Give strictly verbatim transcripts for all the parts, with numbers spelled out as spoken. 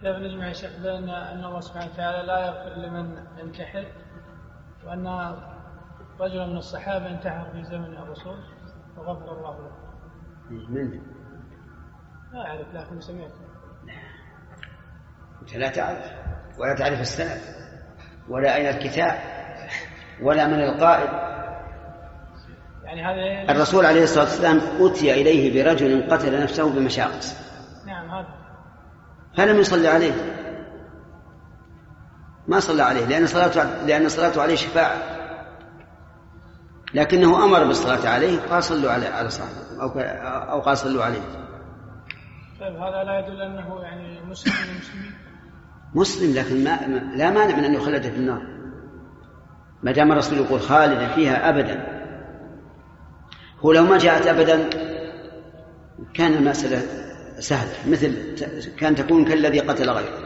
كيف نجمع يا شيخ بين أن الله سبحانه وتعالى لا يغفر لمن ينتحر وأن رجلا من الصحابة انتحر في زمن الرسول وغفر الله له؟ من؟ لا أعرف لكن سمعت. أنت لا تعرف ولا تعرف السند ولا أين الكتاب ولا من القائل. يعني هذا الرسول عليه الصلاة والسلام أتي إليه برجل قتل نفسه بمشاقص. نعم هذا. فلم يصلي عليه، ما صلى عليه لأن صلاته لأن صلاته عليه شفاعة، لكنه أمر بالصلاة عليه قال صلوا على صاحبه أو أو قال صلوا عليه. طيب هذا لا يدل أنه يعني مسلم من المسلمين؟ مسلم، لكن ما لا مانع من أن يخلد في النار ما دام الرسول يقول خالدا فيها أبدا. هو لو ما جاءت أبدا كان المسألة سهلة، مثل كان تكون كالذي قتل غيره،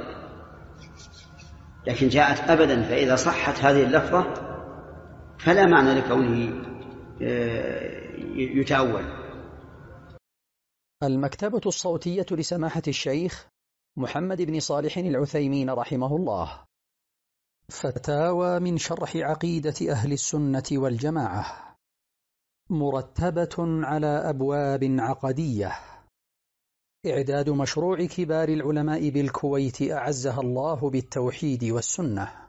لكن جاءت أبدا، فإذا صحت هذه اللفظة فلا معنى لكونه يتأول. المكتبة الصوتية لسماحة الشيخ محمد بن صالح العثيمين رحمه الله. فتاوى من شرح عقيدة أهل السنة والجماعة، مرتبة على أبواب عقدية. إعداد مشروع كبار العلماء بالكويت أعزها الله بالتوحيد والسنة.